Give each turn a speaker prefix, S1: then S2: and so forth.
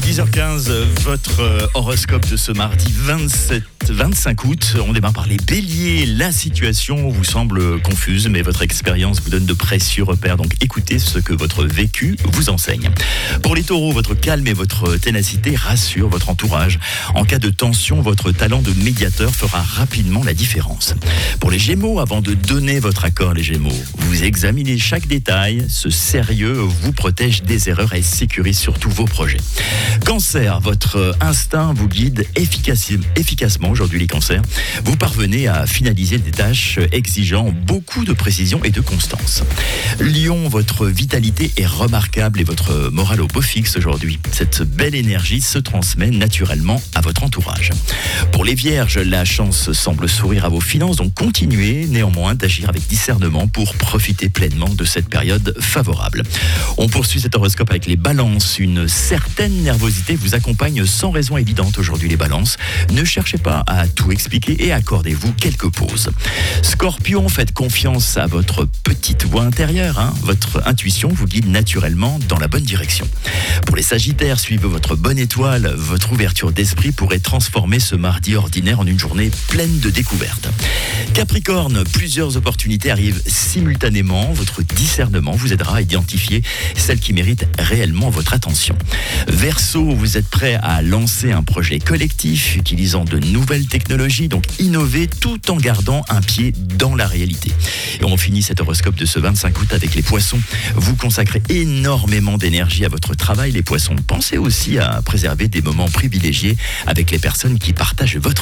S1: 10h15, votre horoscope de ce mardi 25 août. On démarre par les béliers. La situation vous semble confuse, mais votre expérience vous donne de précieux repères. Donc écoutez ce que votre vécu vous enseigne. Pour les taureaux, votre calme et votre ténacité rassurent votre entourage. En cas de tension, votre talent de médiateur fera rapidement la différence. Pour les gémeaux, avant de donner votre accord, les gémeaux, vous examinez chaque détail. Ce sérieux vous protège des erreurs et sécurise surtout vos projets. Cancer, votre instinct vous guide efficacement aujourd'hui les cancers. Vous parvenez à finaliser des tâches exigeant beaucoup de précision et de constance. Lion, votre vitalité est remarquable et votre morale au beau fixe aujourd'hui. Cette belle énergie se transmet naturellement à votre entourage. Pour les vierges, la chance semble sourire à vos finances, donc continuez néanmoins d'agir avec discernement pour profiter pleinement de cette période favorable. On poursuit cet horoscope avec les balances. Une certaine nervosité vous accompagne sans raison évidente aujourd'hui les balances. Ne cherchez pas à tout expliquer et accordez-vous quelques pauses. Scorpion, faites confiance à votre petite voix intérieure. Votre intuition vous guide naturellement dans la bonne direction. Pour les sagittaires, suivez votre bonne étoile. Votre ouverture d'esprit pourrait transformer ce mardi ordinaire en une journée pleine de découvertes. Capricorne, plusieurs opportunités arrivent simultanément. Votre discernement vous aidera à identifier celles qui méritent réellement votre attention. Verseau, vous êtes prêt à lancer un projet collectif utilisant de nouvelles technologies, donc innover tout en gardant un pied dans la réalité. Et on finit cet horoscope de ce 25 août avec les poissons. Vous consacrez énormément d'énergie à votre travail, les poissons. Pensez aussi à préserver des moments privilégiés avec les personnes qui partagent votre